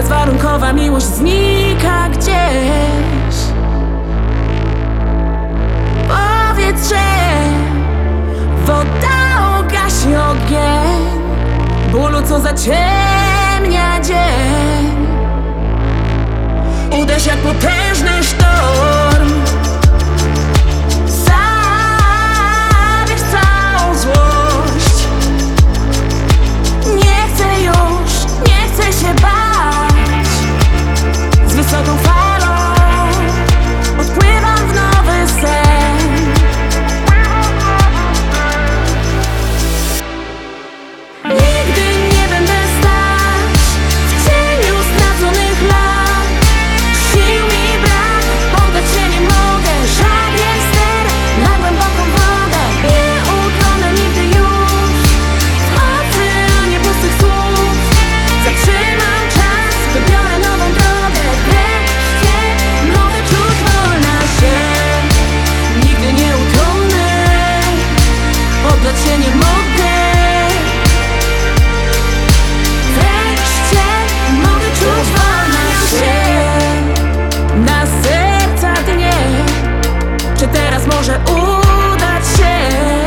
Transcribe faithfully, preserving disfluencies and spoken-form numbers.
bezwarunkowa miłość znika gdzieś. Powiedz, że woda ogasi ogień bólu, co zaciemnia dzień. Uderz jak potężny sztorm, zabierz całą złość. Nie chcę już, nie chcę się bać. Z wysoką falą odpływam w nowy sen. Nigdy nie będę stać w cieniu straconych lat. Sił mi brak, poddać się nie mogę. Żaden ster na głęboką wodę. Nie utonę nigdy już w oceanie pustych słów. Zatrzymam czas, wybiorę nową drogę. Wreszcie mogę czuć wolna się. Nigdy nie utonę, poddać się nie mogę. Wreszcie mogę czuć wolna się. Na serca dnie, czy teraz może udać się?